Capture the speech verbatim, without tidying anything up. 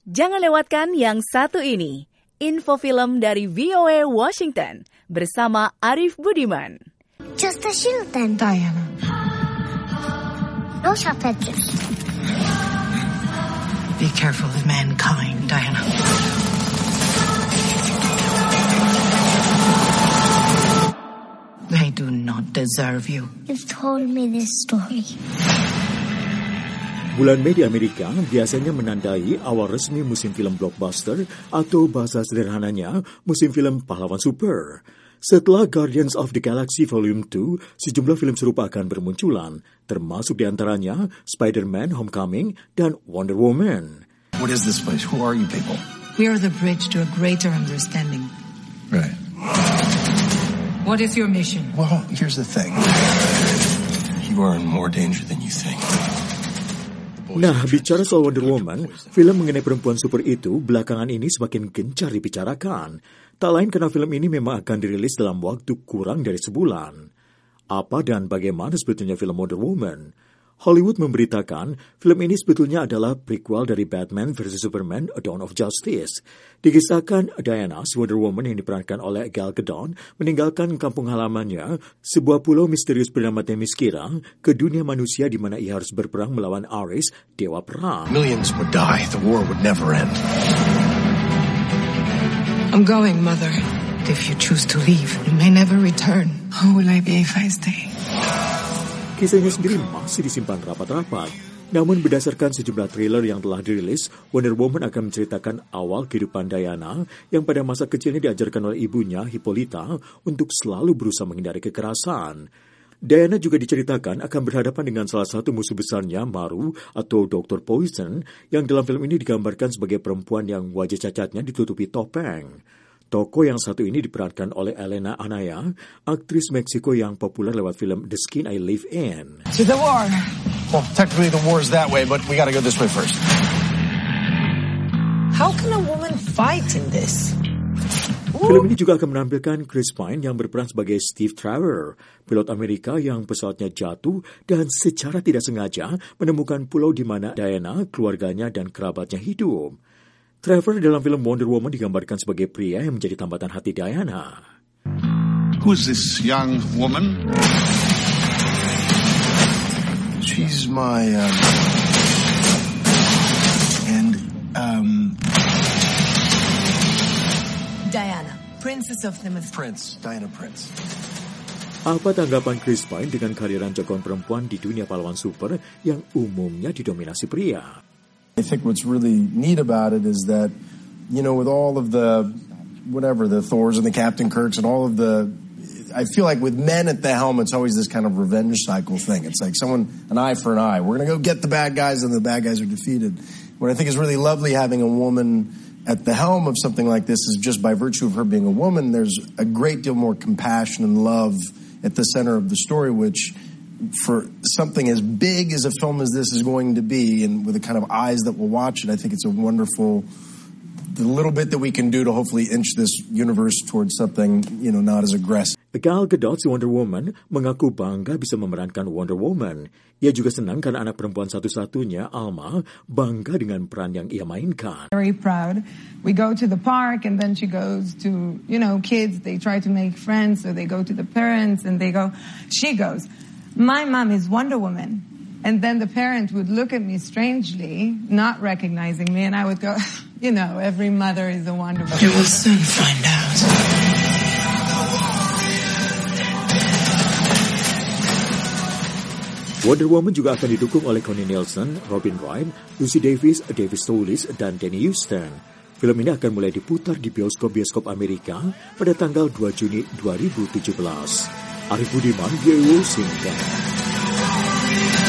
Jangan lewatkan yang satu ini, info film dari V O A Washington bersama Arif Budiman. Just a shield then, Diana. No sharp edges. Be careful of mankind, Diana. They do not deserve you. You've told me this story. Bulan Mei di Amerika biasanya menandai awal resmi musim film blockbuster atau bahasa sederhananya musim film pahlawan super. Setelah Guardians of the Galaxy Volume dua, sejumlah film serupa akan bermunculan, termasuk diantaranya Spider-Man Homecoming dan Wonder Woman. What is this place? Who are you people? We are the bridge to a greater understanding. Right. What is your mission? Well, here's the thing. You are in more danger than you think. Nah, bicara soal Wonder Woman, film mengenai perempuan super itu belakangan ini semakin gencar dibicarakan. Tak lain karena film ini memang akan dirilis dalam waktu kurang dari sebulan. Apa dan bagaimana sebetulnya film Wonder Woman? Hollywood memberitakan film ini sebetulnya adalah prequel dari Batman versus Superman A Dawn of Justice. Dikisahkan Diana, si Wonder Woman yang diperankan oleh Gal Gadot, meninggalkan kampung halamannya, sebuah pulau misterius bernama Themyscira, ke dunia manusia di mana ia harus berperang melawan Ares, dewa perang. Millions would die. The war would never end. I'm going, Mother. If you choose to leave, you may never return. How will I be if I stay? Kisahnya sendiri masih disimpan rapat-rapat. Namun berdasarkan sejumlah trailer yang telah dirilis, Wonder Woman akan menceritakan awal kehidupan Diana yang pada masa kecilnya diajarkan oleh ibunya, Hippolyta, untuk selalu berusaha menghindari kekerasan. Diana juga diceritakan akan berhadapan dengan salah satu musuh besarnya, Maru atau doktor Poison, yang dalam film ini digambarkan sebagai perempuan yang wajah cacatnya ditutupi topeng. Tokoh yang satu ini diperankan oleh Elena Anaya, aktris Meksiko yang populer lewat film The Skin I Live In. To the war. Well, technically the war is that way, but we gotta go this way first. How can a woman fight in this? Film ini juga akan menampilkan Chris Pine yang berperan sebagai Steve Trevor, pilot Amerika yang pesawatnya jatuh dan secara tidak sengaja menemukan pulau di mana Diana, keluarganya, dan kerabatnya hidup. Trevor dalam film Wonder Woman digambarkan sebagai pria yang menjadi tambatan hati Diana. Who's this young woman? She's my, um... And, um... Diana, Princess of the Myth. Prince. Diana Prince. Apa tanggapan Chris Pine dengan kehadiran jagoan perempuan di dunia pahlawan super yang umumnya didominasi pria? I think what's really neat about it is that, you know, with all of the, whatever, the Thors and the Captain Kirks and all of the, I feel like with men at the helm, it's always this kind of revenge cycle thing. It's like someone, an eye for an eye. We're going to go get the bad guys and the bad guys are defeated. What I think is really lovely having a woman at the helm of something like this is just by virtue of her being a woman, there's a great deal more compassion and love at the center of the story, which for something as big as a film as this is going to be, and with the kind of eyes that will watch it, I think it's a wonderful, the little bit that we can do to hopefully inch this universe towards something, you know, not as aggressive. Gal Gadot, si Wonder Woman, mengaku bangga bisa memerankan Wonder Woman. Ia juga senang karena anak perempuan satu-satunya, Alma, bangga dengan peran yang ia mainkan. Very proud. We go to the park and then she goes to, you know, kids, they try to make friends, so they go to the parents and they go, she goes, my mom is Wonder Woman. And then the parent would look at me strangely, not recognizing me, and I would go, you know, every mother is a Wonder Woman. You will soon find out. Wonder Woman juga akan didukung oleh Connie Nielsen, Robin Wright, Lucy Davis, David Stoulis, dan Danny Huston. Film ini akan mulai diputar di bioskop-bioskop Amerika pada tanggal dua Juni dua ribu tujuh belas. Arif Budiman, V O A Washington.